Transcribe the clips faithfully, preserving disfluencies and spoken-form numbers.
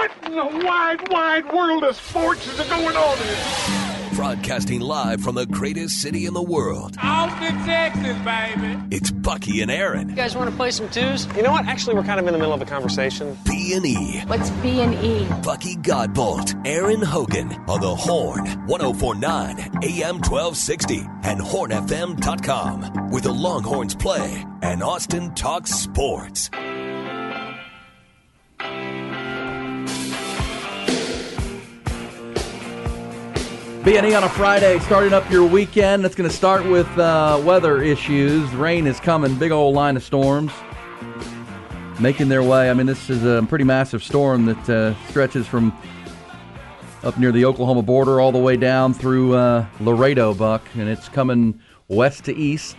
What in the wide, wide world of sports is going on here? Broadcasting live from the greatest city in the world. Austin, Texas, baby. It's Bucky and Aaron. You guys want to play some twos? You know what? Actually, we're kind of in the middle of a conversation. B and E. What's B and E? Bucky Godbolt, Aaron Hogan on the Horn, ten forty-nine A M twelve sixty and horn f m dot com, where the Longhorns play and Austin talks sports. B and E on a Friday, starting up your weekend. It's going to start with uh, weather issues. Rain is coming, big old line of storms making their way. I mean, this is a pretty massive storm that uh, stretches from up near the Oklahoma border all the way down through uh, Laredo, Buck, and it's coming west to east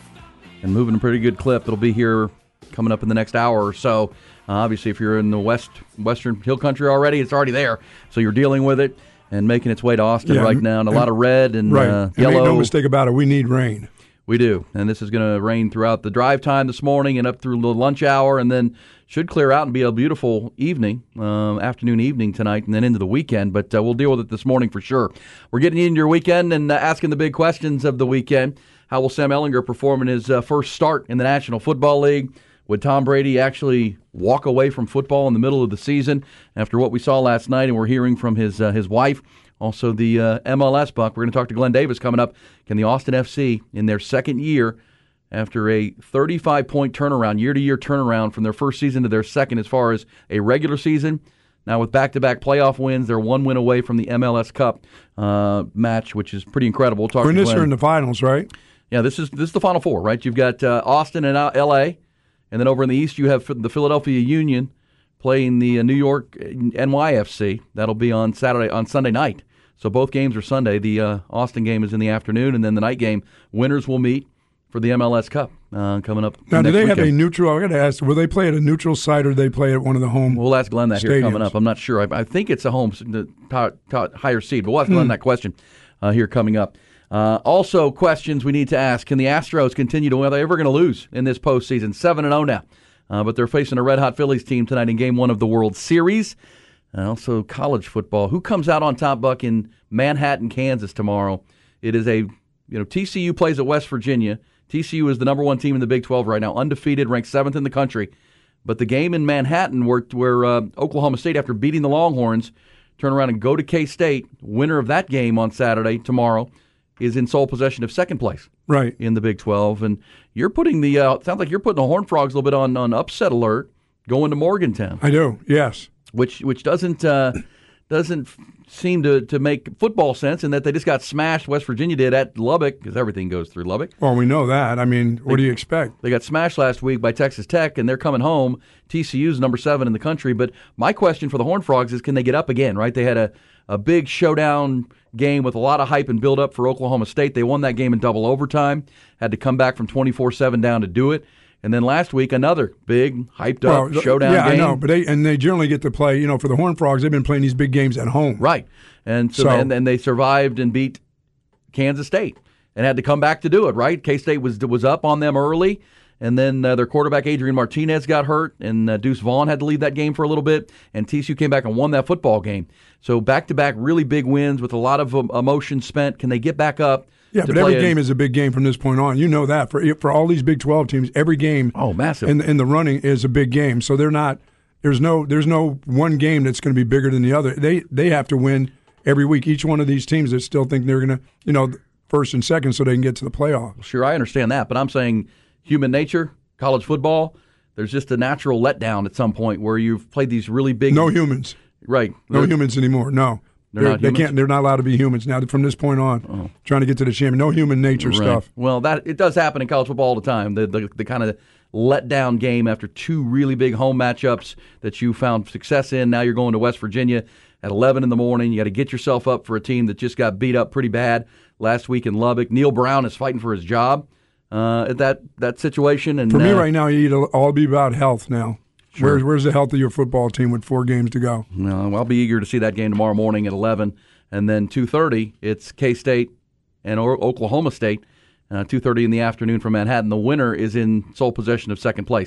and moving a pretty good clip. It'll be here coming up in the next hour or so. Uh, obviously, if you're in the west western hill country already, it's already there, so you're dealing with it. And making its way to Austin yeah, right now, and a and, lot of red and, right. uh, and yellow. Make no mistake about it, we need rain. We do, and this is going to rain throughout the drive time this morning and up through the lunch hour, and then should clear out and be a beautiful evening, um, afternoon, evening tonight, and then into the weekend. But uh, we'll deal with it this morning for sure. We're getting into your weekend and uh, asking the big questions of the weekend. How will Sam Ehlinger perform in his uh, first start in the National Football League? Would Tom Brady actually walk away from football in the middle of the season after what we saw last night, and we're hearing from his uh, his wife? Also, the uh, M L S, Buck. We're going to talk to Glenn Davis coming up. Can the Austin F C, in their second year, after a thirty-five point turnaround, year-to-year turnaround from their first season to their second as far as a regular season, now with back-to-back playoff wins, they're one win away from the M L S Cup uh, match, which is pretty incredible. We'll talk We're in to this Glenn. are in the finals, right? Yeah, this is this is the Final Four, right? You've got uh, Austin and uh, L A, and then over in the East you have the Philadelphia Union playing the uh, New York N Y F C. That'll be on Saturday, on Sunday night. So both games are Sunday. The uh, Austin game is in the afternoon, and then the night game, winners will meet for the M L S Cup uh, coming up. Now, do they weekend. have a neutral? I got to ask, will they play at a neutral site or do they play at one of the home? We'll ask Glenn that stadiums? here coming up. I'm not sure. I, I think it's a home the top, top, higher seed, but we'll ask Glenn hmm. that question uh, here coming up. Uh, also, questions we need to ask: can the Astros continue to? Are they ever going to lose in this postseason? Seven and zero now, uh, but they're facing a red hot Phillies team tonight in Game One of the World Series. And also college football. Who comes out on top, Buck, in Manhattan, Kansas tomorrow? It is a, you know, T C U plays at West Virginia. T C U is the number one team in the Big twelve right now, undefeated, ranked seventh in the country. But the game in Manhattan where, where uh, Oklahoma State, after beating the Longhorns, turn around and go to K-State, winner of that game on Saturday, tomorrow, is in sole possession of second place right in the Big twelve. And you're putting the, uh, sounds like you're putting the Horned Frogs a little bit on, on upset alert going to Morgantown. I do, yes. Which which doesn't uh, doesn't seem to, to make football sense in that they just got smashed. West Virginia did at Lubbock, because everything goes through Lubbock. Well, we know that. I mean, what they, do you expect? They got smashed last week by Texas Tech, and they're coming home. T C U's number seven in the country. But my question for the Horned Frogs is, can they get up again, right? They had a, a big showdown game with a lot of hype and build-up for Oklahoma State. They won that game in double overtime, had to come back from twenty-four seven down to do it. And then last week, another big, hyped-up well, showdown yeah, game. Yeah, I know, but they and they generally get to play, you know, for the Horned Frogs, they've been playing these big games at home. Right. And so, so and, and they survived and beat Kansas State and had to come back to do it, right? K-State was was up on them early, and then uh, their quarterback, Adrian Martinez, got hurt, and uh, Deuce Vaughn had to leave that game for a little bit, and T C U came back and won that football game. So back-to-back really big wins with a lot of um, emotion spent. Can they get back up? Yeah, but every game is a big game from this point on. You know that. For for all these Big twelve teams, every game oh, massive. in, in the running is a big game. So they're not there's no there's no one game that's going to be bigger than the other. They they have to win every week. Each one of these teams that still think they're going to, you know, first and second so they can get to the playoffs. Sure, I understand that, but I'm saying human nature, college football, there's just a natural letdown at some point where you've played these really big No humans. Right. No they're, humans anymore. No. They're They're, not they humans? can't. They're not allowed to be humans now. From this point on, oh. trying to get to the champion. No human nature right. stuff. Well, that it does happen in college football all the time. The the, the kind of letdown game after two really big home matchups that you found success in. Now you're going to West Virginia at eleven in the morning. You got to get yourself up for a team that just got beat up pretty bad last week in Lubbock. Neil Brown is fighting for his job uh, at that that situation. And for me uh, right now, it'll all be about health now. Sure. Where's where's the health of your football team with four games to go? No, I'll be eager to see that game tomorrow morning at eleven. And then two thirty, it's K-State and Oklahoma State, uh, two thirty in the afternoon from Manhattan. The winner is in sole possession of second place.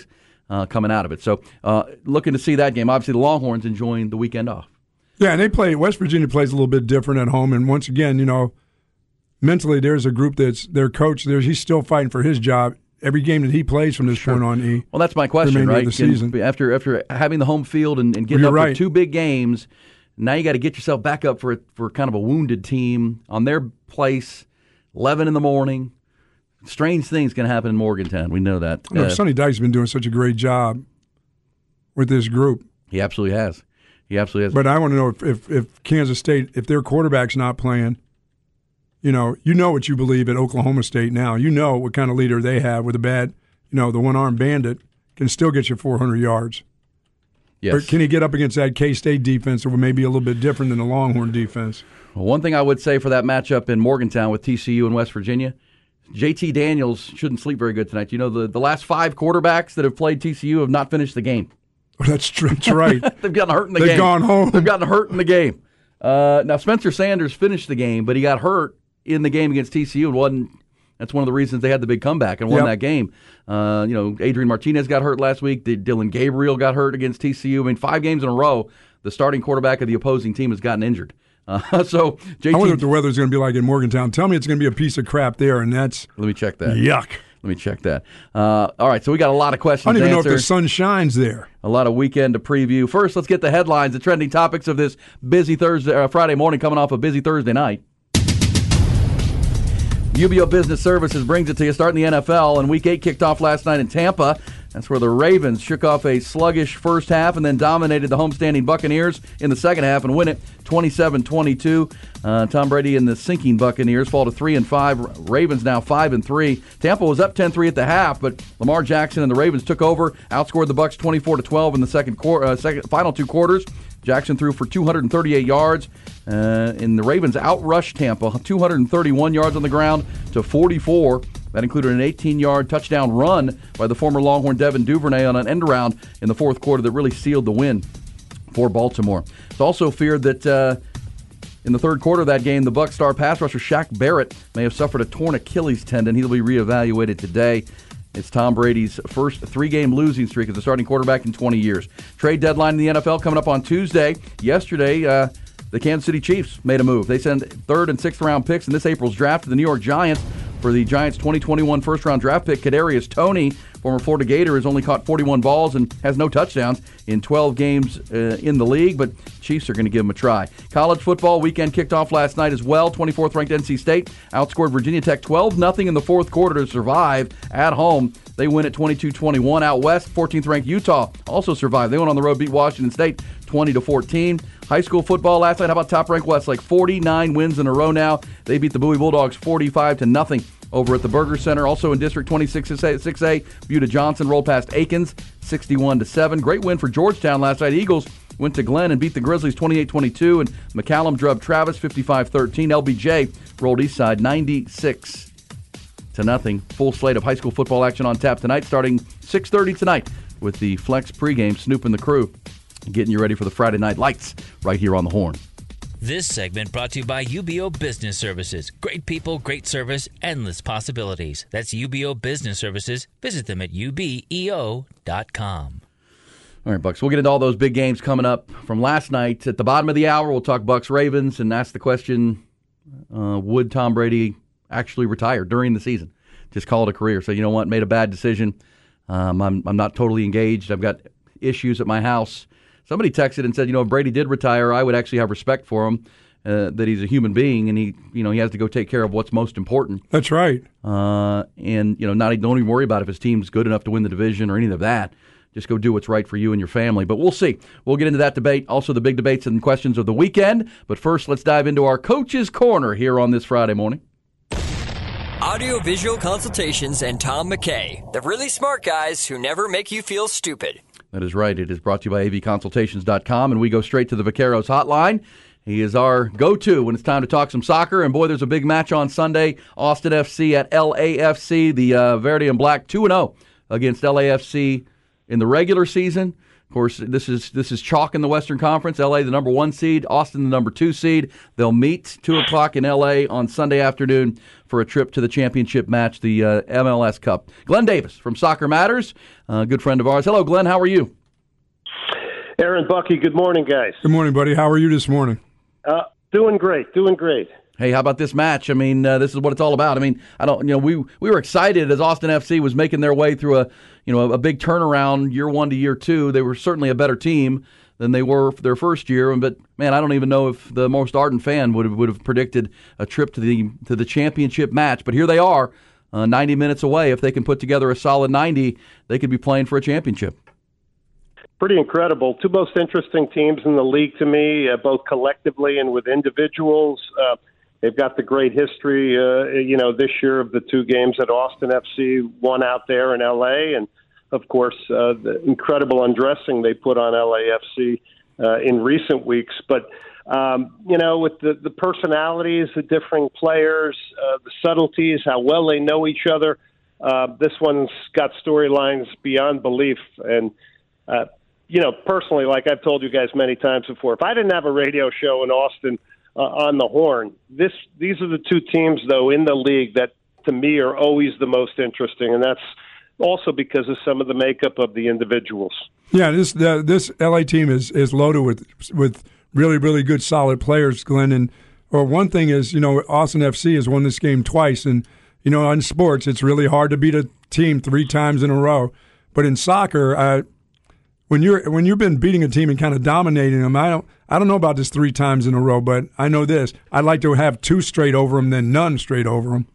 uh, coming out of it. So uh, looking to see that game. Obviously, the Longhorns enjoying the weekend off. Yeah, and they play. West Virginia plays a little bit different at home, and once again, you know, mentally there's a group that's their coach. There's he's still fighting for his job. Every game that he plays from this Sure. point on, he well, that's my question, right? The season. Can, after after having the home field and, and getting You're up right. with two big games, now you got to get yourself back up for for kind of a wounded team on their place. Eleven in the morning. Strange things can happen in Morgantown. We know that. I know Uh, Sonny Dykes been doing such a great job with this group. he absolutely has. He absolutely has. But I want to know if, if, if Kansas State, if their quarterback's not playing, you know, you know what you believe at Oklahoma State now. You know what kind of leader they have with a bad, you know, the one-armed bandit can still get you four hundred yards. yes. Or can he get up against that K-State defense that may be a little bit different than the Longhorn defense? Well, one thing I would say for that matchup in Morgantown with T C U and West Virginia, J T Daniels shouldn't sleep very good tonight. You know, the, the last five quarterbacks that have played T C U have not finished the game. That's, true, that's right. They've gotten hurt in the They've game. They've gone home. They've gotten hurt in the game. Uh, now, Spencer Sanders finished the game, but he got hurt in the game against T C U and wasn't. That's one of the reasons they had the big comeback and won Yep. that game. Uh, you know, Adrian Martinez got hurt last week. Dylan Gabriel got hurt against T C U. I mean, five games in a row, the starting quarterback of the opposing team has gotten injured. Uh, so, J T, I wonder what the weather's going to be like in Morgantown. Tell me it's going to be a piece of crap there, and that's let me check that. yuck. Let me check that. Uh, all right, so we got a lot of questions I don't even to know if answer. the sun shines there. A lot of weekend to preview. First, let's get the headlines, the trending topics of this busy Thursday, uh, Friday morning, coming off a busy Thursday night. U B O Business Services brings it to you, starting the N F L, and Week eight kicked off last night in Tampa. That's where the Ravens shook off a sluggish first half and then dominated the homestanding Buccaneers in the second half and win it twenty-seven twenty-two. Uh, Tom Brady and the sinking Buccaneers fall to three and five. Ravens now five and three. Tampa was up ten three at the half, but Lamar Jackson and the Ravens took over, outscored the Bucs twenty-four to twelve in the second quarter, uh, second final two quarters. Jackson threw for two hundred thirty-eight yards, uh, and the Ravens outrushed Tampa, two hundred thirty-one yards on the ground to forty-four. That included an eighteen-yard touchdown run by the former Longhorn Devin Duvernay on an end-around in the fourth quarter that really sealed the win for Baltimore. It's also feared that uh, in the third quarter of that game, the Bucs star pass rusher Shaq Barrett may have suffered a torn Achilles tendon. He'll be reevaluated today. It's Tom Brady's first three-game losing streak as a starting quarterback in twenty years. Trade deadline in the N F L coming up on Tuesday. Yesterday, uh, the Kansas City Chiefs made a move. They send third and sixth round picks in this April's draft to the New York Giants for the Giants' twenty twenty-one first-round draft pick. Kadarius Toney, former Florida Gator, has only caught forty-one balls and has no touchdowns in twelve games uh, in the league, but Chiefs are going to give him a try. College football weekend kicked off last night as well. twenty-fourth ranked N C State outscored Virginia Tech twelve nothing in the fourth quarter to survive at home. They win at twenty-two twenty-one. Out west, fourteenth ranked Utah also survived. They went on the road, beat Washington State twenty to fourteen. High school football last night. How about top-ranked Westlake? forty-nine wins in a row now. They beat the Bowie Bulldogs forty-five to nothing over at the Burger Center. Also in District twenty-six six A, Buda Johnson rolled past Aikens sixty-one to seven. Great win for Georgetown last night. Eagles went to Glenn and beat the Grizzlies twenty-eight twenty-two, and McCallum drubbed Travis fifty-five thirteen. L B J rolled Eastside ninety-six to nothing. Full slate of high school football action on tap tonight, starting six thirty tonight with the Flex pregame. Snoop and the crew getting you ready for the Friday night lights right here on the Horn. This segment brought to you by U B O Business Services. Great people, great service, endless possibilities. That's U B O Business Services. Visit them at U B E O dot com. All right, Bucks, we'll get into all those big games coming up from last night. At the bottom of the hour, we'll talk Bucks-Ravens and ask the question, uh, would Tom Brady actually retire during the season? Just call it a career. So, you know what, made a bad decision. Um, I'm, I'm not totally engaged. I've got issues at my house. Somebody texted and said, you know, if Brady did retire, I would actually have respect for him, uh, that he's a human being and he, you know, he has to go take care of what's most important. That's right. Uh, and, you know, not don't even worry about if his team's good enough to win the division or any of that. Just go do what's right for you and your family. But we'll see. We'll get into that debate, also the big debates and questions of the weekend. But first, let's dive into our Coach's Corner here on this Friday morning. Audio-visual consultations and Tom McKay, the really smart guys who never make you feel stupid. That is right. It is brought to you by A V consultations dot com, and we go straight to the Vaqueros hotline. He is our go-to when it's time to talk some soccer. And, boy, there's a big match on Sunday. Austin F C at L A F C. The uh, Verde and Black two and oh against L A F C in the regular season. Of course, this is this is chalk in the Western Conference. L A the number one seed, Austin the number two seed. They'll meet two o'clock in L A on Sunday afternoon for a trip to the championship match, the uh, M L S Cup. Glenn Davis from Soccer Matters, a good friend of ours. Hello, Glenn. How are you? Aaron, Bucky, good morning, guys. Good morning, buddy. How are you this morning? Uh, doing great, doing great. Hey, how about this match? I mean, uh, this is what it's all about. I mean, I don't, you know, we we were excited as Austin F C was making their way through a, you know, a big turnaround year one to year two. They were certainly a better team than they were for their first year. But man, I don't even know if the most ardent fan would have would have predicted a trip to the to the championship match. But here they are, uh, ninety minutes away. If they can put together a solid ninety, they could be playing for a championship. Pretty incredible. Two most interesting teams in the league to me, uh, both collectively and with individuals. Uh, They've got the great history, uh, you know, this year of the two games that Austin F C won out there in L A, and of course uh, the incredible undressing they put on L A F C uh, in recent weeks. But um, you know, with the, the personalities, the differing players, uh, the subtleties, how well they know each other, uh, this one's got storylines beyond belief. And uh, you know, personally, like I've told you guys many times before, if I didn't have a radio show in Austin Uh, on the Horn. This, these are the two teams, though, in the league that, to me, are always the most interesting, and that's also because of some of the makeup of the individuals. Yeah, this the, this L A team is, is loaded with with really, really good, solid players, Glenn. And or one thing is, you know, Austin F C has won this game twice, and, you know, in sports, it's really hard to beat a team three times in a row. But in soccer, uh, when you're when you've been beating a team and kind of dominating them, I don't I don't know about this three times in a row, but I know this: I'd like to have two straight over them than none straight over them.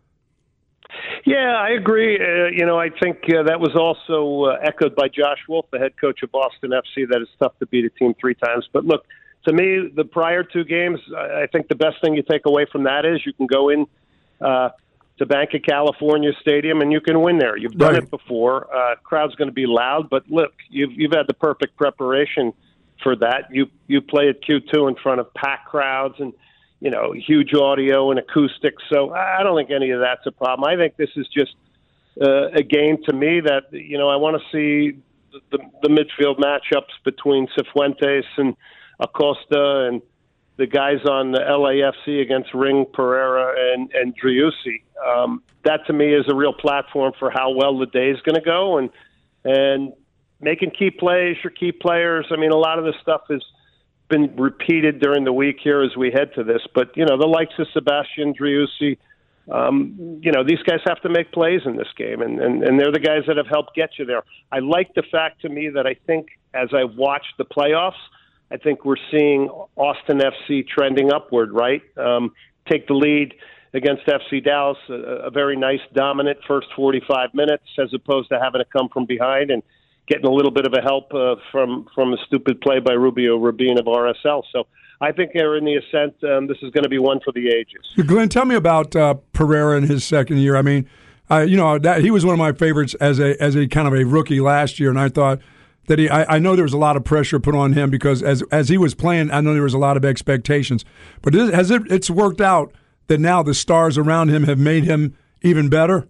Yeah, I agree. Uh, you know, I think uh, that was also uh, echoed by Josh Wolf, the head coach of Austin F C. That it's tough to beat a team three times. But look, to me, the prior two games, I think the best thing you take away from that is you can go in uh, to Bank of California Stadium and you can win there. You've done Right. it before. Uh, crowd's going to be loud, but look, you've you've had the perfect preparation for that. You you play at Q two in front of packed crowds and, you know, huge audio and acoustics. So I don't think any of that's a problem. I think this is just uh, a game to me that, you know, I want to see the, the midfield matchups between Cifuentes and Acosta and the guys on the L A F C against Ring, Pereira, and, and Driussi. Um, that, to me, is a real platform for how well the day is going to go. And, and making key plays for key players, I mean, a lot of this stuff has been repeated during the week here as we head to this. But, you know, the likes of Sebastian Driussi, um, you know, these guys have to make plays in this game, and, and, and they're the guys that have helped get you there. I like the fact, to me, that I think as I've watched the playoffs, I think we're seeing Austin F C trending upward, right? Um, take the lead against F C Dallas, a, a very nice, dominant first forty-five minutes, as opposed to having to come from behind and getting a little bit of a help uh, from from a stupid play by Rubio Rubin of R S L. So I think they're in the ascent. Um, this is going to be one for the ages. Glenn, tell me about uh, Pereira in his second year. I mean, uh, you know, that, he was one of my favorites as a as a kind of a rookie last year, and I thought that he. I, I know there was a lot of pressure put on him because as as he was playing, I know there was a lot of expectations. But has it? It's worked out that now the stars around him have made him even better.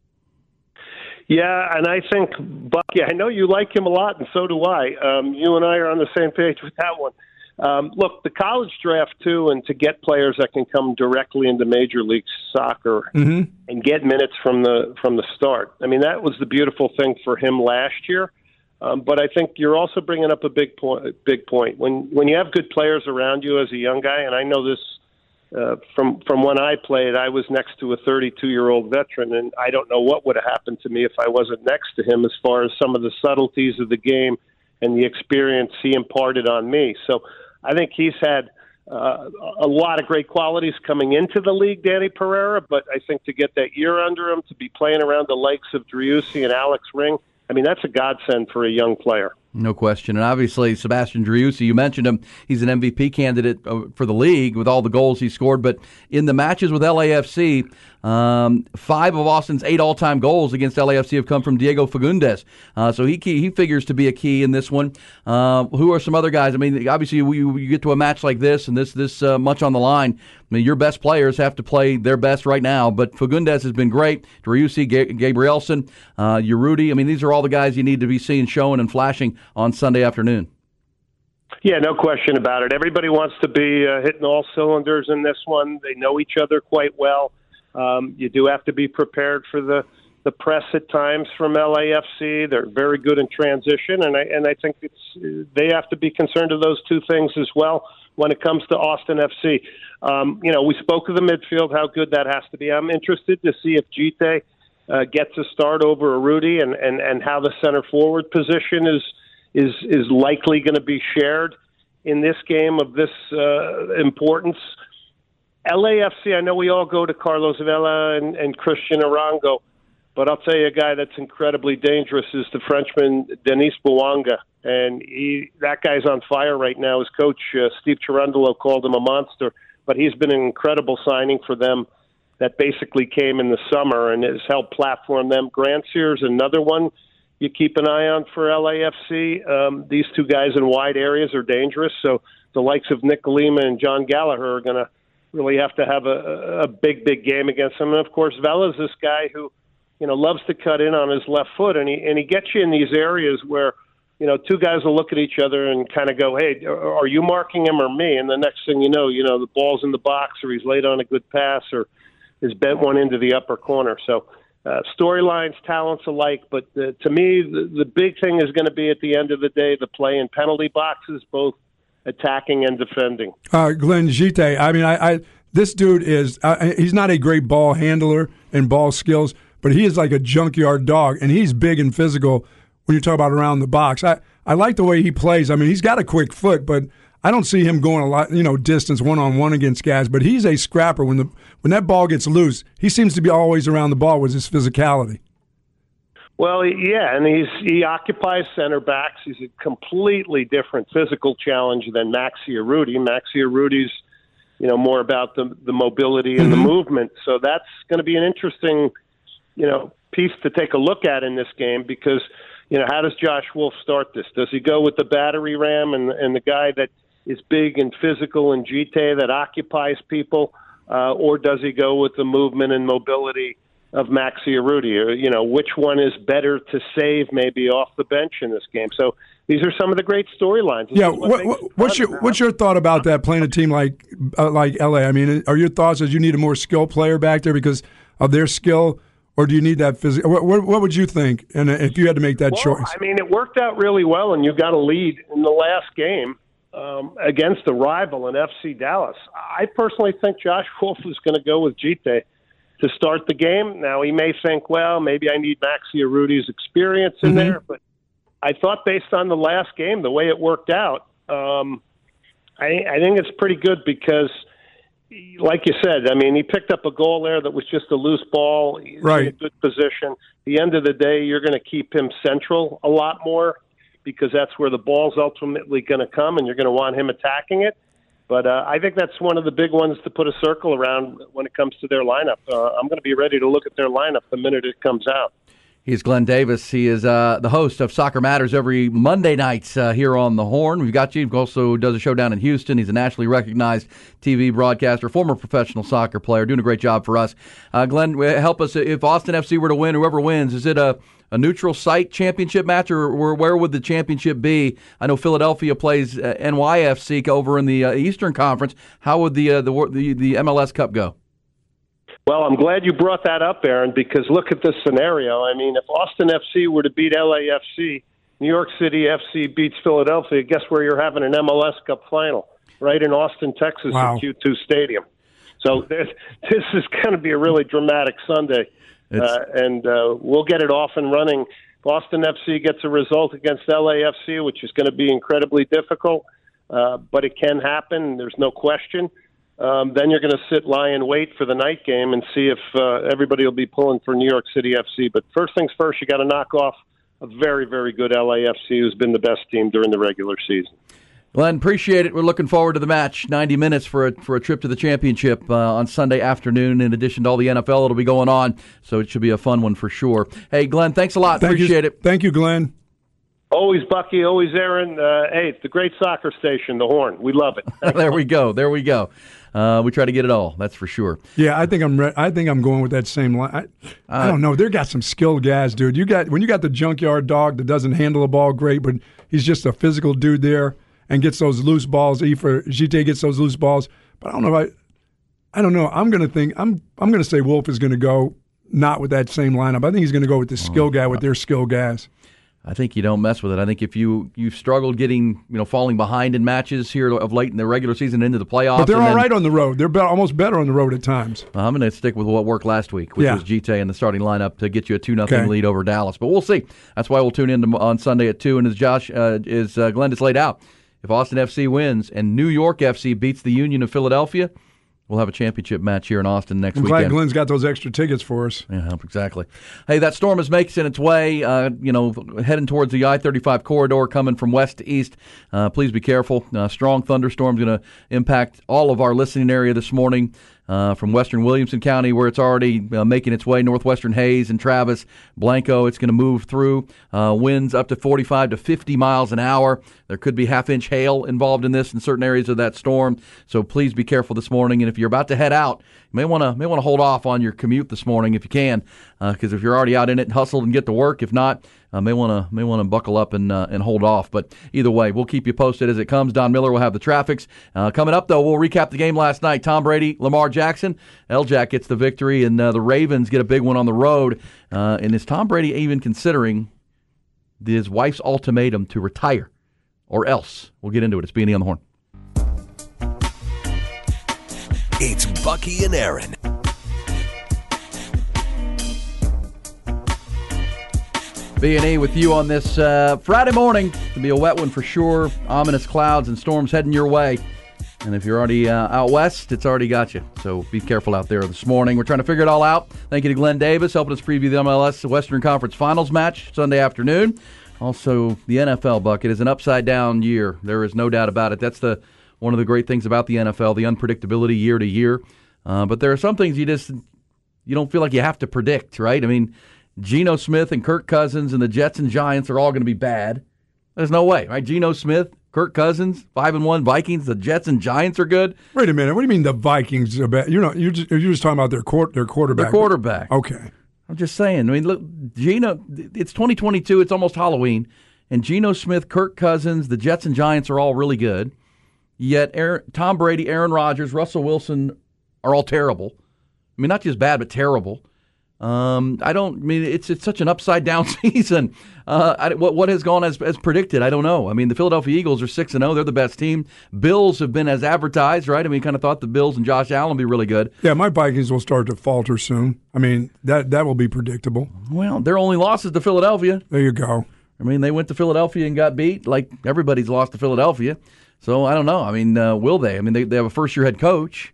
Yeah, and I think, Bucky, I know you like him a lot, and so do I. Um, you and I are on the same page with that one. Um, look, the college draft, too, and to get players that can come directly into Major League Soccer mm-hmm. and get minutes from the from the start. I mean, that was the beautiful thing for him last year. Um, but I think you're also bringing up a big point. Big point. When when you have good players around you as a young guy, and I know this uh, from from when I played, I was next to a thirty-two-year-old veteran, and I don't know what would have happened to me if I wasn't next to him as far as some of the subtleties of the game and the experience he imparted on me. So I think he's had uh, a lot of great qualities coming into the league, Danny Pereira, but I think to get that year under him, to be playing around the likes of Driussi and Alex Ring, I mean, that's a godsend for a young player. No question. And obviously, Sebastian Driussi, you mentioned him. He's an M V P candidate for the league with all the goals he scored. But in the matches with L A F C, um, five of Austin's eight all-time goals against L A F C have come from Diego Fagundes. Uh, so he he figures to be a key in this one. Uh, who are some other guys? I mean, obviously, you, you get to a match like this and this this uh, much on the line. I mean, your best players have to play their best right now. But Fagundes has been great. Driussi, G- Gabrielson, uh, Urruti. I mean, these are all the guys you need to be seeing, showing, and flashing on Sunday afternoon. Yeah, no question about it. Everybody wants to be uh, hitting all cylinders in this one. They know each other quite well. Um, you do have to be prepared for the, the press at times from L A F C. They're very good in transition, and I and I think it's they have to be concerned of those two things as well when it comes to Austin F C. Um, you know, we spoke of the midfield, how good that has to be. I'm interested to see if Jite uh, gets a start over Rudy, and, and, and how the center forward position is is is likely going to be shared in this game of this uh, importance. L A F C, I know we all go to Carlos Vela and, and Christian Arango, but I'll tell you a guy that's incredibly dangerous is the Frenchman Denis Bouanga, and he that guy's on fire right now. His coach, uh, Steve Cherundolo, called him a monster, but he's been an incredible signing for them that basically came in the summer and has helped platform them. Grant Sears, another one you keep an eye on for L A F C. Um, these two guys in wide areas are dangerous, so the likes of Nick Lima and John Gallagher are going to really have to have a, a big, big game against them. And, of course, Vela's this guy who, you know, loves to cut in on his left foot, and he, and he gets you in these areas where, you know, two guys will look at each other and kind of go, hey, are you marking him or me? And the next thing you know, you know, the ball's in the box, or he's laid on a good pass, or has bent one into the upper corner. So, Uh, storylines, talents alike, but uh, to me, the, the big thing is going to be at the end of the day the play in penalty boxes, both attacking and defending. Uh, Glenn Jite, I mean, I, I this dude is uh, he's not a great ball handler and ball skills, but he is like a junkyard dog, and he's big and physical when you talk about around the box. I, I like the way he plays. I mean, he's got a quick foot, but I don't see him going a lot, you know, distance one-on-one against guys, but he's a scrapper. When the when that ball gets loose, he seems to be always around the ball with his physicality. Well, yeah, and he's he occupies center backs. He's a completely different physical challenge than Maxi Urruti. Maxi Urruti's, you know, more about the the mobility and mm-hmm. the movement. So that's going to be an interesting, you know, piece to take a look at in this game because, you know, how does Josh Wolf start this? Does he go with the battering ram and and the guy that is big and physical and Jite that occupies people, uh, or does he go with the movement and mobility of Maxi Urruti? Or, you know, which one is better to save maybe off the bench in this game? So these are some of the great storylines. Yeah, what, what, what's your what's your thought about that, playing a team like uh, like L A? I mean, are your thoughts that you need a more skilled player back there because of their skill, or do you need that physical? What, what, what would you think? And if you had to make that well, choice, I mean, it worked out really well, and you got a lead in the last game. Um, against the rival in F C Dallas. I personally think Josh Wolf is going to go with Jite to start the game. Now, he may think, well, maybe I need Maxi Urruti's experience in mm-hmm. there, but I thought based on the last game, the way it worked out, um, I, I think it's pretty good because, like you said, I mean, he picked up a goal there that was just a loose ball. He's right. in a good position. At the end of the day, you're going to keep him central a lot more, because that's where the ball's ultimately going to come, and you're going to want him attacking it. But uh, I think that's one of the big ones to put a circle around when it comes to their lineup. Uh, I'm going to be ready to look at their lineup the minute it comes out. He's Glenn Davis. He is uh, the host of Soccer Matters every Monday nights uh, here on the Horn. We've got you. He also does a show down in Houston. He's a nationally recognized T V broadcaster, former professional soccer player, doing a great job for us. Uh, Glenn, help us. If Austin F C were to win, whoever wins, is it a, a neutral site championship match, or, or where would the championship be? I know Philadelphia plays uh, N Y F C over in the uh, Eastern Conference. How would the, uh, the the the M L S Cup go? Well, I'm glad you brought that up, Aaron, because look at this scenario. I mean, if Austin F C were to beat L A F C, New York City F C beats Philadelphia, guess where you're having an M L S Cup final? Right in Austin, Texas, wow. at Q two Stadium. So this, this is going to be a really dramatic Sunday, uh, and uh, we'll get it off and running. If Austin F C gets a result against L A F C, which is going to be incredibly difficult, uh, but it can happen, there's no question. Um, then you're going to sit, lie, and wait for the night game and see if uh, everybody will be pulling for New York City F C. But first things first, you got to knock off a very, very good L A F C who's been the best team during the regular season. Glenn, appreciate it. We're looking forward to the match. ninety minutes for a, for a trip to the championship uh, on Sunday afternoon. In addition to all the N F L that'll be going on, so it should be a fun one for sure. Hey, Glenn, thanks a lot. Thank appreciate you. it. Thank you, Glenn. Always Bucky, always Aaron. Uh, hey, it's the great soccer station, The Horn. We love it. There we go. There we go. Uh, we try to get it all. That's for sure. Yeah, I think I'm. Re- I think I'm going with that same line. I, I don't know. They got some skilled guys, dude. You got when you got the junkyard dog that doesn't handle the ball great, but he's just a physical dude there and gets those loose balls. E for G T gets those loose balls. But I don't know. If I I don't know. I'm going to think. I'm. I'm going to say Wolf is going to go not with that same lineup. I think he's going to go with the skill guy with their skill guys. I think you don't mess with it. I think if you you've struggled getting, you know, falling behind in matches here of late in the regular season into the playoffs. But they're all then, right on the road. They're be- almost better on the road at times. Uh, I'm going to stick with what worked last week, which yeah. was G T in the starting lineup to get you a two nothing okay. lead over Dallas. But we'll see. That's why we'll tune in to, on Sunday at two. And as Josh, uh, is uh, Glenn just laid out, if Austin F C wins and New York F C beats the Union of Philadelphia, we'll have a championship match here in Austin next I'm weekend. glad Glenn's got those extra tickets for us. Yeah, exactly. Hey, that storm is making its way, uh, you know, heading towards the I thirty-five corridor coming from west to east. Uh, please be careful. Uh, strong thunderstorm is going to impact all of our listening area this morning. Uh, from western Williamson County, where it's already uh, making its way, northwestern Hayes and Travis, Blanco, it's going to move through. Uh, winds up to forty-five to fifty miles an hour. There could be half-inch hail involved in this in certain areas of that storm, so please be careful this morning. And if you're about to head out, you may want to may want to hold off on your commute this morning if you can, because uh, if you're already out in it, hustle and get to work. If not, Uh, may want to may want to buckle up and uh, and hold off. But either way, we'll keep you posted as it comes. Don Miller will have the traffics. Uh, coming up, though, we'll recap the game last night. Tom Brady, Lamar Jackson. L-Jack gets the victory, and uh, the Ravens get a big one on the road. Uh, and is Tom Brady even considering his wife's ultimatum to retire or else? We'll get into it. It's B and E on the Horn. It's Bucky and Aaron. B and E with you on this uh, Friday morning. It'll be a wet one for sure. Ominous clouds and storms heading your way. And if you're already uh, out west, it's already got you. So be careful out there this morning. We're trying to figure it all out. Thank you to Glenn Davis helping us preview the M L S Western Conference Finals match Sunday afternoon. Also, the N F L, Buck. It is an upside-down year. There is no doubt about it. That's the one of the great things about the N F L, the unpredictability year to year. Uh, but there are some things you just you don't feel like you have to predict, right? I mean, Geno Smith and Kirk Cousins and the Jets and Giants are all going to be bad. There's no way, right? Geno Smith, Kirk Cousins, five and one Vikings. The Jets and Giants are good. Wait a minute. What do you mean the Vikings are bad? You know, you're just, you're just talking about their court, their quarterback. Their quarterback. Okay. I'm just saying. I mean, look, Geno. It's twenty twenty-two. It's almost Halloween, and Geno Smith, Kirk Cousins, the Jets and Giants are all really good. Yet Aaron, Tom Brady, Aaron Rodgers, Russell Wilson are all terrible. I mean, not just bad, but terrible. Um, I don't I mean it's it's such an upside down season. Uh, I, what what has gone as as predicted? I don't know. I mean, the Philadelphia Eagles are six and zero. They're the best team. Bills have been as advertised, right? I mean, kind of thought the Bills and Josh Allen would be really good. Yeah, my Vikings will start to falter soon. I mean, that that will be predictable. Well, their only loss is to Philadelphia. There you go. I mean, they went to Philadelphia and got beat, like everybody's lost to Philadelphia. So I don't know. I mean, uh, will they? I mean, they they have a first year head coach.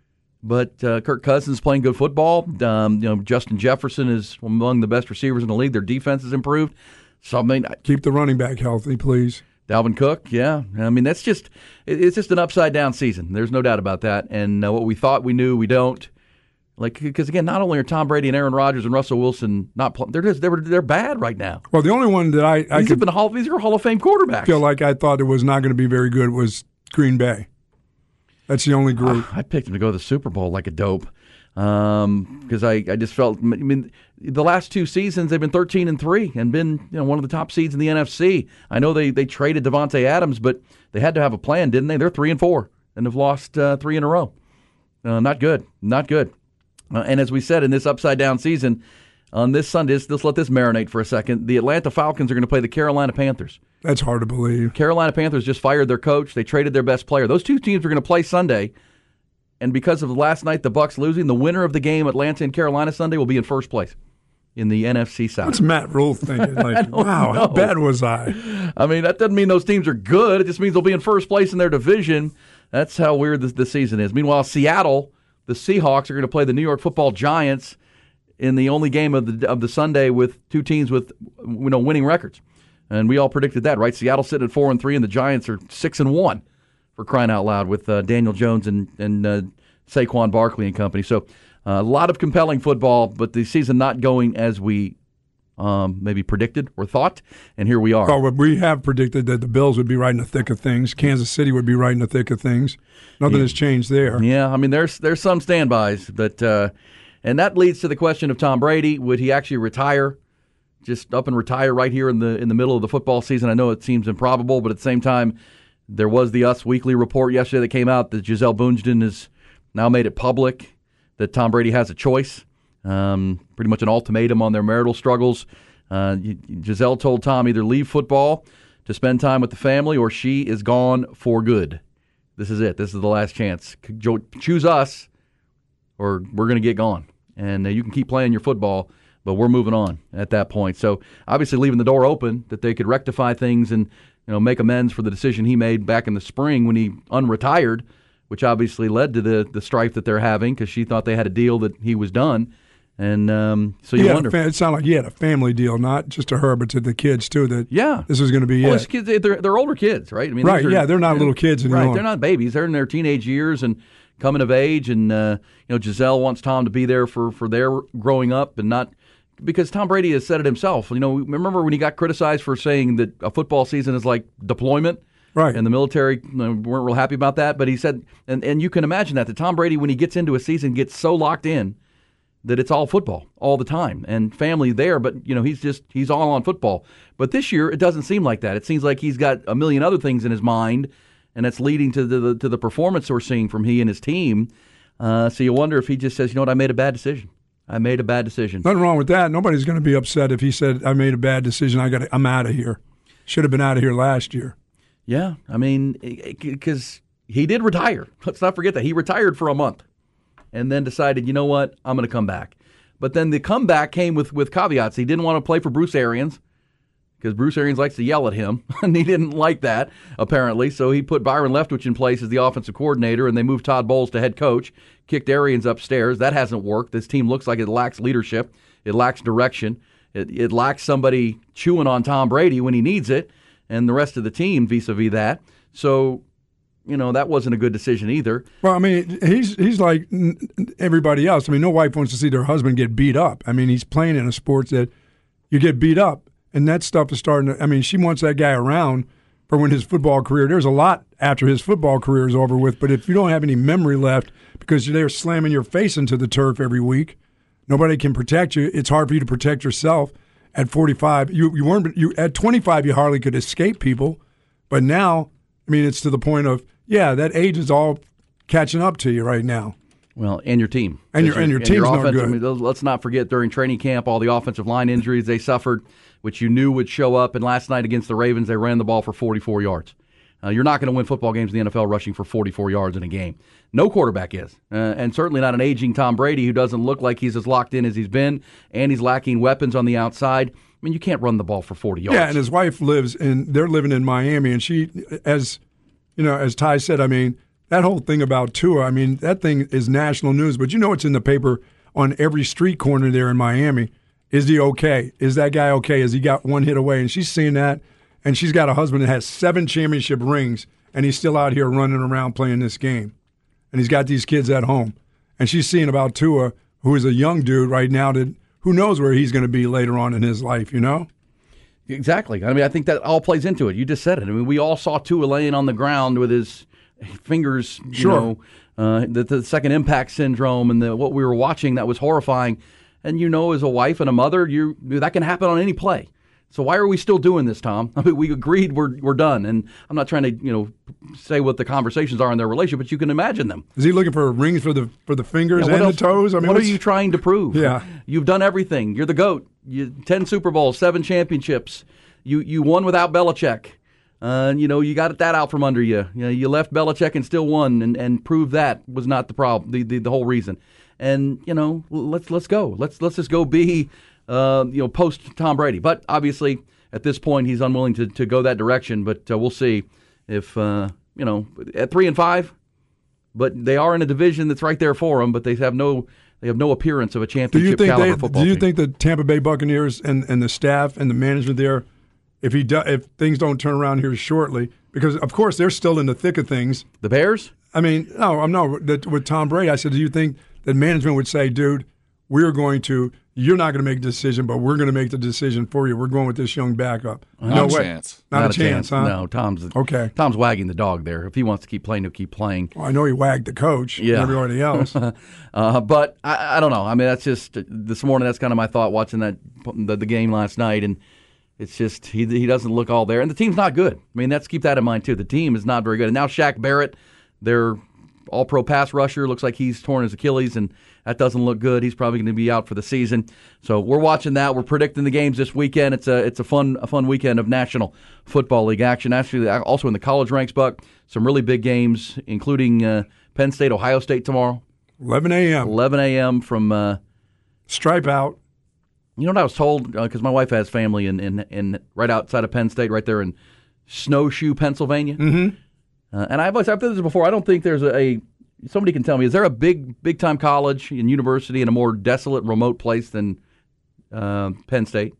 But uh, Kirk Cousins is playing good football. Um, you know, Justin Jefferson is among the best receivers in the league. Their defense has improved. So I mean, keep the running back healthy, please. Dalvin Cook, yeah. I mean, that's just it's just an upside down season. There's no doubt about that. And uh, what we thought we knew, we don't. Like, because again, not only are Tom Brady and Aaron Rodgers and Russell Wilson not playing, they're just they're they're bad right now. Well, the only one that I I these could have been Hall, these are Hall of Fame quarterbacks. Feel like I thought it was not going to be very good was Green Bay. That's the only group. Uh, I picked them to go to the Super Bowl like a dope because um, I, I just felt. I mean, the last two seasons they've been thirteen and three and been you know one of the top seeds in the N F C. I know they they traded Devontae Adams, but they had to have a plan, didn't they? They're three and four and have lost uh, three in a row. Uh, not good, not good. Uh, and as we said in this upside down season, on this Sunday, let's let this marinate for a second. The Atlanta Falcons are going to play the Carolina Panthers. That's hard to believe. Carolina Panthers just fired their coach. They traded their best player. Those two teams are going to play Sunday, and because of last night, the Bucs losing, the winner of the game, Atlanta and Carolina Sunday, will be in first place in the N F C South. What's Matt Rule thinking? Like, wow, know. how bad was I? I mean, that doesn't mean those teams are good. It just means they'll be in first place in their division. That's how weird this, this season is. Meanwhile, Seattle, the Seahawks, are going to play the New York Football Giants in the only game of the of the Sunday with two teams with you know winning records. And we all predicted that, right? Seattle sitting at four and three, and the Giants are six and one, for crying out loud, with uh, Daniel Jones and and uh, Saquon Barkley and company. So uh, a lot of compelling football, but the season not going as we um, maybe predicted or thought, and here we are. Oh, well, we have predicted that the Bills would be right in the thick of things. Kansas City would be right in the thick of things. Nothing yeah. has changed there. Yeah, I mean, there's there's some standbys, but uh, and that leads to the question of Tom Brady. Would he actually retire, just up and retire right here in the in the middle of the football season? I know it seems improbable, but at the same time, there was the Us Weekly report yesterday that came out that Gisele Bundchen has now made it public that Tom Brady has a choice. Um, pretty much an ultimatum on their marital struggles. Uh, Gisele told Tom either leave football to spend time with the family or she is gone for good. This is it. This is the last chance. Choose us or we're going to get gone. And uh, you can keep playing your football, but we're moving on at that point. So obviously leaving the door open that they could rectify things and you know make amends for the decision he made back in the spring when he unretired, which obviously led to the, the strife that they're having because she thought they had a deal that he was done. And um, so you yeah, wonder. It sounded like he had a family deal, not just to her, but to the kids, too, that yeah. this was going to be well, it. His kids, they're, they're older kids, right? I mean, right, are, yeah, they're not little kids anymore. Right, they're not babies. They're in their teenage years and coming of age. And, uh, you know, Gisele wants Tom to be there for, for their growing up and not – because Tom Brady has said it himself. You know, remember when he got criticized for saying that a football season is like deployment? Right. And the military you know, weren't real happy about that. But he said – and and you can imagine that, that Tom Brady, when he gets into a season, gets so locked in that it's all football all the time and family there, but you know he's just he's all on football. But this year it doesn't seem like that. It seems like he's got a million other things in his mind, and that's leading to the to the performance we're seeing from he and his team. Uh, so you wonder if he just says, you know what, I made a bad decision. I made a bad decision. Nothing wrong with that. Nobody's going to be upset if he said, I made a bad decision. I got I'm out of here. Should have been out of here last year. Yeah, I mean, because he did retire. Let's not forget that he retired for a month. And then decided, you know what, I'm going to come back. But then the comeback came with, with caveats. He didn't want to play for Bruce Arians because Bruce Arians likes to yell at him, and he didn't like that, apparently. So he put Byron Leftwich in place as the offensive coordinator, and they moved Todd Bowles to head coach, kicked Arians upstairs. That hasn't worked. This team looks like it lacks leadership. It lacks direction. It, it lacks somebody chewing on Tom Brady when he needs it, and the rest of the team vis-a-vis that. So you know, that wasn't a good decision either. Well, I mean, he's he's like everybody else. I mean, no wife wants to see their husband get beat up. I mean, he's playing in a sport that you get beat up, and that stuff is starting to – I mean, she wants that guy around for when his football career – there's a lot after his football career is over with, but if you don't have any memory left because they're slamming your face into the turf every week, nobody can protect you. It's hard for you to protect yourself at forty-five. You you weren't you at twenty-five. You hardly could escape people, but now, I mean, it's to the point of yeah, that age is all catching up to you right now. Well, and your team, and your and your and team's your not offensive, good. I mean, let's not forget during training camp all the offensive line injuries they suffered, which you knew would show up. And last night against the Ravens, they ran the ball for forty-four yards. Uh, you're not going to win football games in the N F L rushing for forty-four yards in a game. No quarterback is, uh, and certainly not an aging Tom Brady who doesn't look like he's as locked in as he's been, and he's lacking weapons on the outside. I mean, you can't run the ball for forty yards. Yeah, and his wife lives in. They're living in Miami, and she, as you know, as Ty said, I mean, that whole thing about Tua, I mean, that thing is national news. But you know, it's in the paper on every street corner there in Miami. Is he okay? Is that guy okay? Has he got one hit away? And she's seeing that. And she's got a husband that has seven championship rings, and he's still out here running around playing this game. And he's got these kids at home. And she's seeing about Tua, who is a young dude right now that who knows where he's going to be later on in his life, you know? Exactly. I mean, I think that all plays into it. You just said it. I mean, we all saw Tua laying on the ground with his fingers, you sure. know, uh, the, the second impact syndrome and the, what we were watching that was horrifying. And, you know, as a wife and a mother, you that can happen on any play. So why are we still doing this, Tom? I mean, we agreed we're we're done, and I'm not trying to you know say what the conversations are in their relationship, but you can imagine them. Is he looking for rings for the for the fingers yeah, and else, the toes? I mean, what are you trying to prove? Yeah, you've done everything. You're the GOAT. You ten Super Bowls, seven championships. You you won without Belichick. Uh, you know you got that out from under you. You know, you left Belichick and still won, and, and proved that was not the problem, the, the the whole reason. And you know let's let's go. Let's let's just go be uh, you know post Tom Brady, but obviously. At this point, he's unwilling to, to go that direction, but uh, we'll see if, uh, you know, at three and five, but they are in a division that's right there for them, but they have no they have no appearance of a championship caliber they, football Do you team. think the Tampa Bay Buccaneers and, and the staff and the management there, if he do, if things don't turn around here shortly, because, of course, they're still in the thick of things. The Bears? I mean, no, I'm not. That, with Tom Brady, I said, do you think that management would say, dude, we're going to you're not going to make a decision, but we're going to make the decision for you. We're going with this young backup. Not no a way. chance. Not, Not a chance, huh? No, Tom's Okay. Tom's wagging the dog there. If he wants to keep playing, he'll keep playing. Well, I know he wagged the coach Yeah. and everybody else. uh, but I, I don't know. I mean, that's just this morning. That's kind of my thought watching that the, the game last night, and it's just he he doesn't look all there, and the team's not good. I mean, that's keep that in mind too. The team is not very good, and now Shaq Barrett, their all-pro pass rusher, looks like he's torn his Achilles, and that doesn't look good. He's probably going to be out for the season. So we're watching that. We're predicting the games this weekend. It's a it's a fun a fun weekend of National Football League action. Actually, also in the college ranks, Buck, some really big games, including uh, Penn State, Ohio State tomorrow. eleven a.m. eleven a.m. from uh, Stripe out. You know what I was told? Because uh, my wife has family in, in in right outside of Penn State, right there in Snowshoe, Pennsylvania. Mm-hmm. Uh, and I've, I've said this before. I don't think there's a, a somebody can tell me, is there a big big time college and university in a more desolate, remote place than uh, Penn State?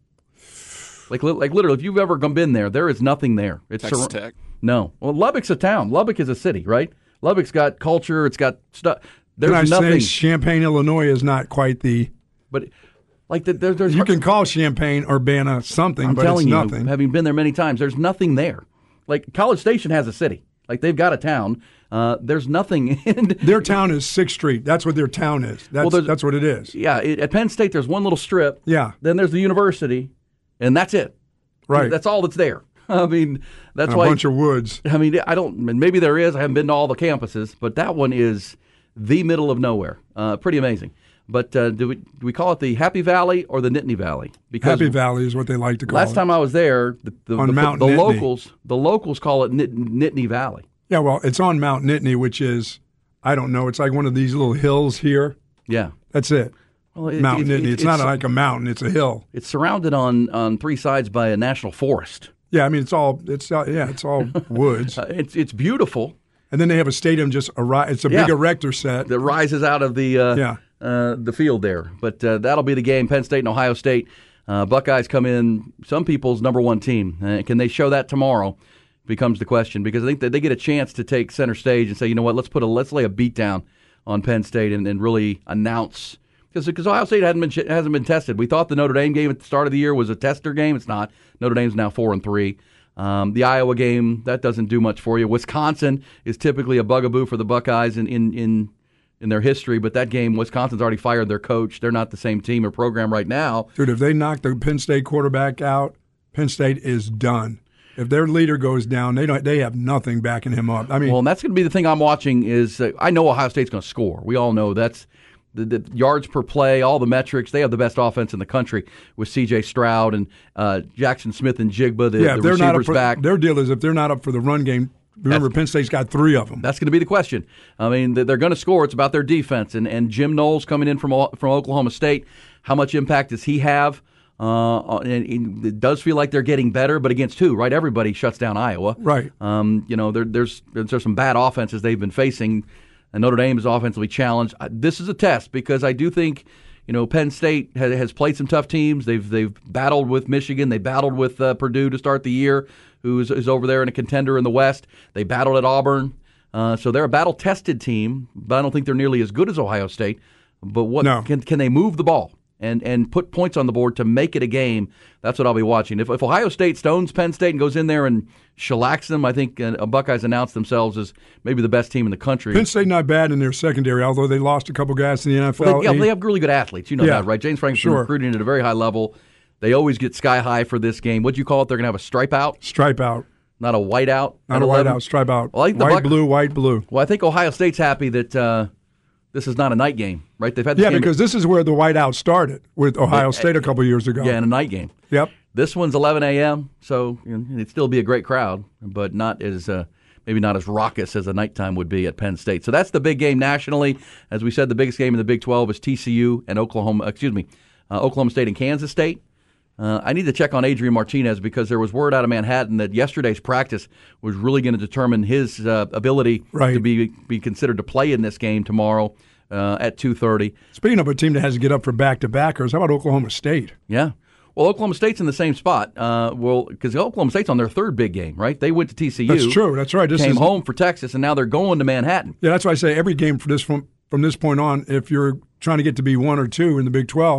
Like like literally, if you've ever been there, there is nothing there. It's Texas sur- Tech. No, well, Lubbock's a town. Lubbock is a city, right? Lubbock's got culture. It's got stuff. There's Can I nothing. say Champaign, Illinois is not quite the. But like the, there, there's You can call Champaign Urbana something, I'm but telling it's you, nothing. having been there many times, there's nothing there. Like College Station has a city. Like they've got a town. Uh, there's nothing. In their town is sixth Street. That's what their town is. That's well, that's what it is. Yeah, it, at Penn State, there's one little strip. Yeah. Then there's the university, and that's it. Right. That's all that's there. I mean, that's and a why. A bunch of woods. I mean, I don't. Maybe there is. I haven't been to all the campuses, but that one is the middle of nowhere. Uh, pretty amazing. But uh, do we do we call it the Happy Valley or the Nittany Valley? Because Happy Valley is what they like to call it. last time I was there, the, the, On the, Mount the Nittany. locals the locals call it Nit- Nittany Valley. Yeah, well, it's on Mount Nittany, which is, I don't know, it's like one of these little hills here. Yeah. That's it. Well, it, Mount it, Nittany. it, It's, not like a mountain, it's a hill. It's surrounded on, on three sides by a national forest. Yeah, I mean, it's all, it's uh, yeah, it's all woods. Uh, it's it's beautiful. And then they have a stadium just, arri- it's a Yeah. big erector set. That rises out of the uh, Yeah. uh, the field there. But uh, that'll be the game, Penn State and Ohio State. Uh, Buckeyes come in, some people's number one team. Uh, can they show that tomorrow? Becomes the question, because I think that they get a chance to take center stage and say, you know what, let's put a let's lay a beat down on Penn State and, and really announce, because because Ohio State hadn't been hasn't been tested. We thought the Notre Dame game at the start of the year was a tester game. It's not. Notre Dame's now four and three. Um, the Iowa game, that doesn't do much for you. Wisconsin is typically a bugaboo for the Buckeyes in in in, in their history, but that game, Wisconsin's already fired their coach. They're not the same team or program right now. Dude, if they knock the Penn State quarterback out, Penn State is done. If their leader goes down, they don't. They have nothing backing him up. I mean, well, and that's going to be the thing I'm watching. Is uh, I know Ohio State's going to score. We all know that's the, the yards per play, all the metrics. They have the best offense in the country with C J Stroud and uh, Jackson Smith and Jigba. The, yeah, the if they're not up receivers for, back. their deal is if they're not up for the run game. Remember, That's- Penn State's got three of them. That's going to be the question. I mean, they're going to score. It's about their defense. And and Jim Knowles coming in from from Oklahoma State. How much impact does he have? Uh, and it does feel like they're getting better, but against who? Right, everybody shuts down Iowa. Right. Um, you know, there, there's there's some bad offenses they've been facing, and Notre Dame is offensively challenged. This is a test because I do think, you know, Penn State has, has played some tough teams. They've they've battled with Michigan. They battled with uh, Purdue to start the year, who is, is over there and a contender in the West. They battled at Auburn. Uh, so they're a battle-tested team, but I don't think they're nearly as good as Ohio State. But what No. can can they move the ball and and put points on the board to make it a game? That's what I'll be watching. If, if Ohio State stones Penn State and goes in there and shellacks them, I think uh, Buckeyes announce themselves as maybe the best team in the country. Penn State not bad in their secondary, although they lost a couple guys in the N F L. Well, they, yeah, they have really good athletes. You know Yeah. that, right? James Franklin's Sure. recruiting at a very high level. They always get sky high for this game. What'd you call it? They're going to have a stripe out, Stripe out. not a white out. Not at a white eleven? out, stripe out. Well, I think the white, Buck- blue, white, blue. Well, I think Ohio State's happy that uh, this is not a night game, right? They've had this Yeah, game because this is where the white out started with Ohio State a couple years ago. yeah, in a night game. Yep. This one's eleven a.m., so you know, it'd still be a great crowd, but not as uh, maybe not as raucous as a nighttime would be at Penn State. So that's the big game nationally. As we said, the biggest game in the Big twelve is T C U and Oklahoma. Excuse me, uh, Oklahoma State and Kansas State. Uh, I need to check on Adrian Martinez because there was word out of Manhattan that yesterday's practice was really going to determine his uh, ability Right. to be be considered to play in this game tomorrow uh, at two thirty. Speaking of a team that has to get up for back-to-backers, how about Oklahoma State? Yeah. Well, Oklahoma State's in the same spot. Uh, well, because Oklahoma State's on their third big game, right? They went to T C U. That's true. That's right. This came is, home for Texas, and now they're going to Manhattan. Yeah, that's why I say every game for this from, from this point on, if you're trying to get to be one or two in the Big twelve,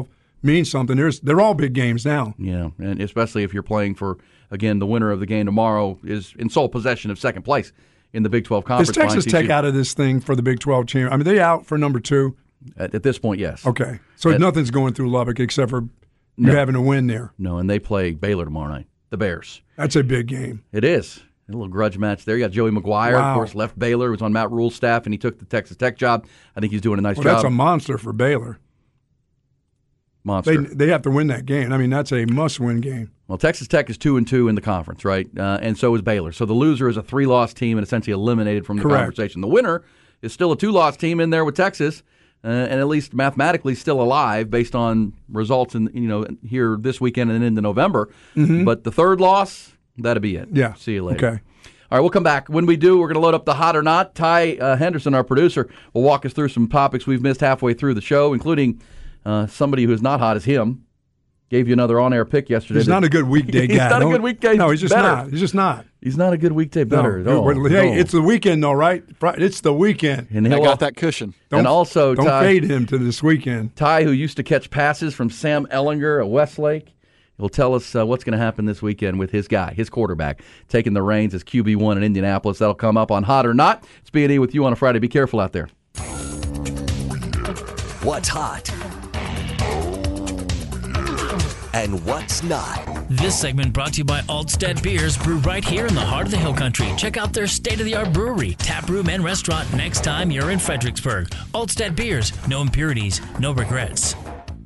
means something. There's they're all big games now. Yeah, and especially if you're playing for, again, the winner of the game tomorrow is in sole possession of second place in the Big twelve Conference. Is Texas line. Tech out of this thing for the Big twelve champion? I mean, they out for number two? At, at this point, yes. Okay. So at, nothing's going through Lubbock except for you no, having a win there. No, and they play Baylor tomorrow night, the Bears. That's a big game. It is. A little grudge match there. You got Joey McGuire, wow. of course, left Baylor, was on Matt Rule's staff, and he took the Texas Tech job. I think he's doing a nice well, job. That's a monster for Baylor. Monster. They they have to win that game. I mean, that's a must-win game. Well, Texas Tech is two and two in the conference, right? Uh, and so is Baylor. So the loser is a three-loss team and essentially eliminated from the Correct. conversation. The winner is still a two-loss team in there with Texas, uh, and at least mathematically still alive based on results in you know here this weekend and into November. Mm-hmm. But the third loss, that'll be it. Yeah. See you later. Okay. All right, we'll come back. When we do, we're going to load up the Hot or Not. Ty uh, Henderson, our producer, will walk us through some topics we've missed halfway through the show, including uh, somebody who's not hot as him. Gave you another on-air pick yesterday. He's not a good weekday he's guy. He's not Don't, a good weekday No, he's just better. not. He's just not. He's not a good weekday better no. at all. Well, hey, no. it's the weekend, though, right? It's the weekend. And I he'll, got that cushion. Don't, and also, don't Ty, fade him to this weekend. Ty, who used to catch passes from Sam Ellinger at Westlake, will tell us uh, what's going to happen this weekend with his guy, his quarterback, taking the reins as Q B one in Indianapolis. That'll come up on Hot or Not. It's B and E with you on a Friday. Be careful out there. What's hot? And what's not? This segment brought to you by Altstead Beers, brewed right here in the heart of the Hill Country. Check out their state-of-the-art brewery, tap room, and restaurant next time you're in Fredericksburg. Altstead Beers, no impurities, no regrets.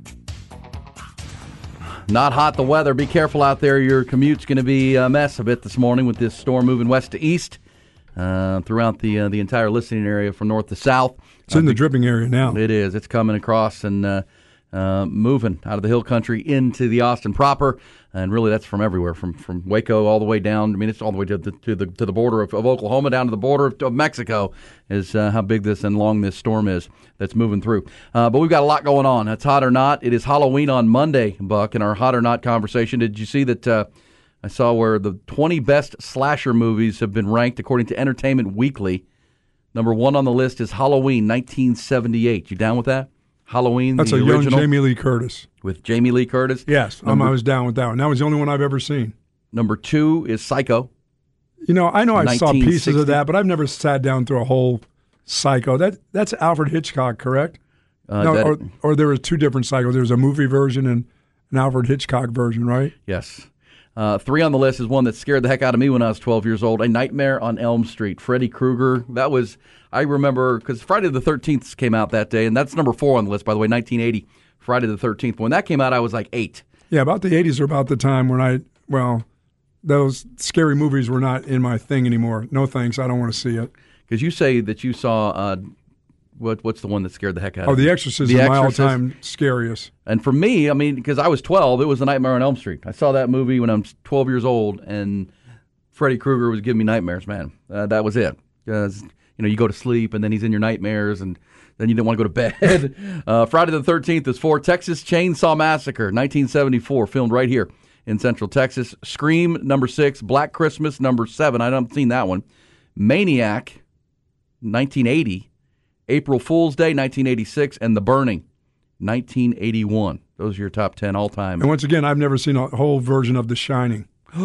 Not hot, the weather. Be careful out there. Your commute's going to be a mess a bit this morning with this storm moving west to east uh, throughout the uh, the entire listening area from north to south. It's in uh, the dripping area now. It is. It's coming across and uh, uh, moving out of the hill country into the Austin proper. And really, that's from everywhere, from from Waco all the way down. I mean, it's all the way to the to the to the border of, of Oklahoma, down to the border of, of Mexico. Is uh, how big this and long this storm is that's moving through. Uh, but we've got a lot going on. It's hot or not. It is Halloween on Monday, Buck. In our hot or not conversation, did you see that? Uh, I saw where the twenty best slasher movies have been ranked according to Entertainment Weekly. Number one on the list is Halloween, nineteen seventy-eight. You down with that? Halloween, That's the a original, young Jamie Lee Curtis. with Jamie Lee Curtis. Yes, um, I was down with that one. That was the only one I've ever seen. Number two is Psycho. You know, I know I saw pieces nineteen sixty. of that, but I've never sat down through a whole Psycho. That That's Alfred Hitchcock, correct? Uh, no, that- or, or there were two different Psychos. There was a movie version and an Alfred Hitchcock version, right? Yes. Uh, three on the list is one that scared the heck out of me when I was twelve years old. A Nightmare on Elm Street. Freddy Krueger. That was, I remember, because Friday the thirteenth came out that day, and that's number four on the list, by the way, nineteen eighty, Friday the thirteenth. When that came out, I was like eight. Yeah, about the eighties are about the time when I, well, those scary movies were not in my thing anymore. No thanks, I don't want to see it. Because you say that you saw, uh, what what's the one that scared the heck out Oh, of you? The Exorcist The is my Exorcist. all-time scariest. And for me, I mean, because I was twelve, it was A Nightmare on Elm Street. I saw that movie when I was twelve years old, and Freddy Krueger was giving me nightmares, man. Uh, that was it. Because, you know, you go to sleep, and then he's in your nightmares, and then you didn't want to go to bed. uh, Friday the thirteenth is for Texas Chainsaw Massacre, nineteen seventy-four, filmed right here in Central Texas. Scream, number six. Black Christmas, number seven. I haven't seen that one. Maniac, nineteen eighty. April Fool's Day, nineteen eighty-six, and The Burning, nineteen eighty-one. Those are your top ten all-time. And once again, I've never seen a whole version of The Shining.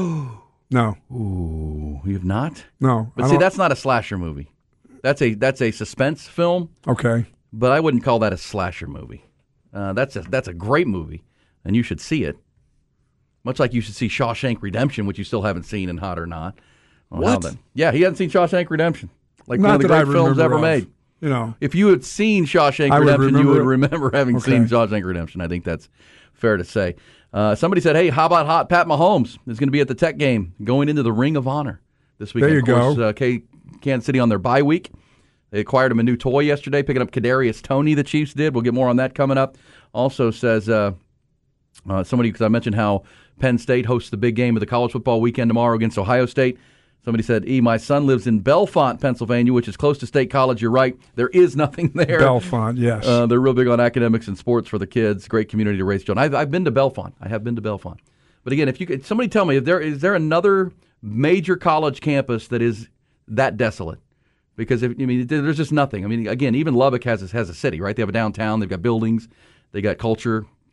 No. Ooh, you have not? No. But I see, don't- that's not a slasher movie. That's a that's a suspense film. Okay. But I wouldn't call that a slasher movie. Uh, that's a that's a great movie, and you should see it. Much like you should see Shawshank Redemption, which you still haven't seen in Hot or Not. Well, What? how then? Yeah, he hasn't seen Shawshank Redemption. Like Not one of the that I great films remember ever of. made. You know. If you had seen Shawshank I would Redemption, you would remember it. remember having Okay. seen Shawshank Redemption. I think that's fair to say. Uh, somebody said, hey, how about hot Pat Mahomes is going to be at the Tech game going into the Ring of Honor this weekend. There you of course, go. Uh, K- Kansas City on their bye week. They acquired him a new toy yesterday, picking up Kadarius Toney, the Chiefs did. We'll get more on that coming up. Also says uh, uh, somebody, because I mentioned how Penn State hosts the big game of the college football weekend tomorrow against Ohio State. Somebody said, E, my son lives in Bellefonte, Pennsylvania, which is close to State College. You're right. There is nothing there. Bellefonte, yes. Uh, they're real big on academics and sports for the kids. Great community to raise children. I've, I've been to Bellefonte. I have been to Bellefonte. But again, if you could, somebody tell me, if there is there another major college campus that is that desolate? Because if, I mean, there's just nothing. I mean, again, even Lubbock has a, has a city, right? They have a downtown. They've got buildings. They got culture,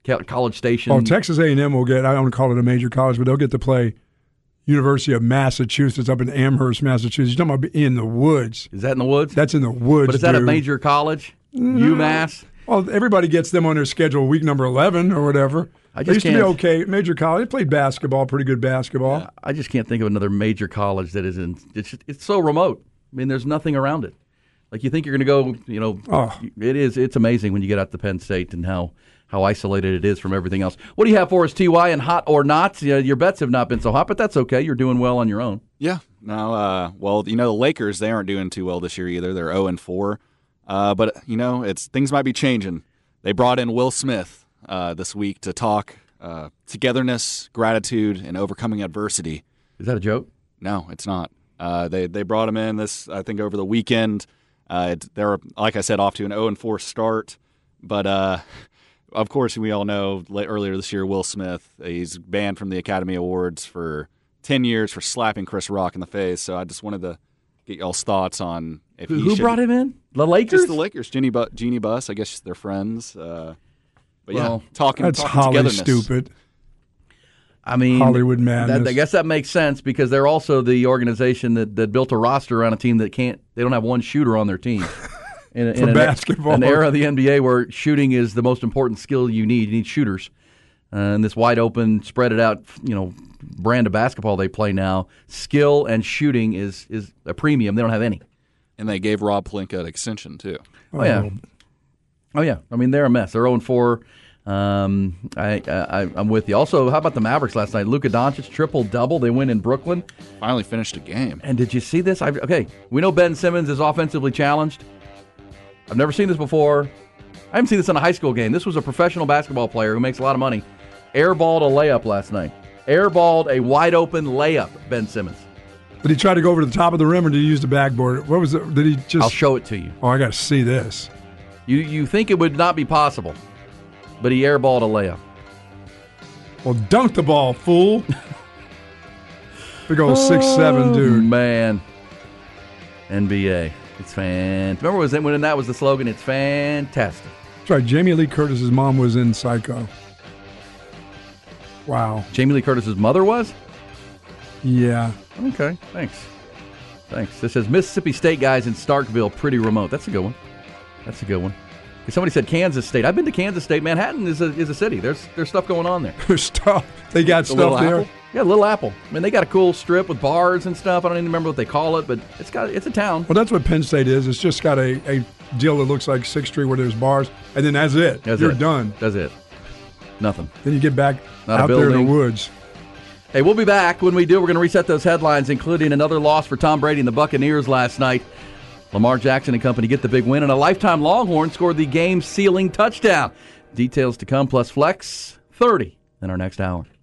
College Station. Oh, Texas A and M will get, I don't call it a major college, but they'll get to play University of Massachusetts up in Amherst, Massachusetts. You're talking about in the woods. Is that in the woods? That's in the woods, But is that dude. a major college? No. UMass? Well, everybody gets them on their schedule week number eleven or whatever. I They just used to be can't- okay. Major college. They played basketball, pretty good basketball. I just can't think of another major college that is in. It's just, it's so remote. I mean, there's nothing around it. Like you think you're going to go, you know, Oh. it is. It's amazing when you get out to Penn State and how how isolated it is from everything else. What do you have for us, T Y? And hot or not? You know, your bets have not been so hot, but that's okay. You're doing well on your own. Yeah. No. Uh, well, you know, the Lakers, they aren't doing too well this year either. They're zero and four. Uh, but you know, it's things might be changing. They brought in Will Smith uh, this week to talk uh, togetherness, gratitude, and overcoming adversity. Is that a joke? No, it's not. Uh, they they brought him in this I think over the weekend. Uh, it, they're like I said off to an zero and four start, but uh, of course we all know late, earlier this year Will Smith, he's banned from the Academy Awards for ten years for slapping Chris Rock in the face. So I just wanted to get y'all's thoughts on if Who, he who should, brought him in? The Lakers? Just the Lakers. Jeannie, Bu- Jeannie Buss. I guess they're friends. Uh, but Well, yeah, talking. That's talking Holly togetherness. stupid. I mean, Hollywood madness. That, I guess that makes sense because they're also the organization that, that built a roster around a team that can't. They don't have one shooter on their team. In, in For an, basketball. an era of the N B A where shooting is the most important skill you need. You need shooters. Uh, and this wide open, spread it out, you know, brand of basketball they play now, skill and shooting is is a premium. They don't have any. And they gave Rob Pelinka an extension too. Oh yeah, oh yeah. I mean they're a mess. They're zero and four. Um, I, I I'm with you. Also, how about the Mavericks last night? Luka Doncic triple double. They win in Brooklyn. Finally finished a game. And did you see this? I, okay, we know Ben Simmons is offensively challenged. I've never seen this before. I haven't seen this in a high school game. This was a professional basketball player who makes a lot of money. Airballed a layup last night. Airballed a wide open layup. Ben Simmons. Did he try to go over to the top of the rim, or did he use the backboard? What was it? Did he just? I'll show it to you. Oh, I got to see this. You you think it would not be possible, but he airballed a layup. Well, dunk the ball, fool. Big old six seven dude. Man. N B A. It's fan. Remember was it when that was the slogan? It's fantastic. That's right. Jamie Lee Curtis's mom was in Psycho. Wow. Jamie Lee Curtis's mother was? Yeah. Okay. Thanks. Thanks. This says Mississippi State guys in Starkville, pretty remote. That's a good one. That's a good one. Somebody said Kansas State. I've been to Kansas State. Manhattan is a, is a city. There's there's stuff going on there. There's stuff. They got The Little stuff there. Apple? Yeah, Little Apple. I mean, they got a cool strip with bars and stuff. I don't even remember what they call it, but it's got it's a town. Well, that's what Penn State is. It's just got a, a deal that looks like Sixth Street where there's bars, and then that's it. That's You're it. done. That's it. Nothing. Then you get back Not a out there in the building. woods. Hey, we'll be back. When we do, we're going to reset those headlines, including another loss for Tom Brady and the Buccaneers last night. Lamar Jackson and company get the big win, and a lifetime Longhorn scored the game-sealing touchdown. Details to come, plus Flex thirty in our next hour.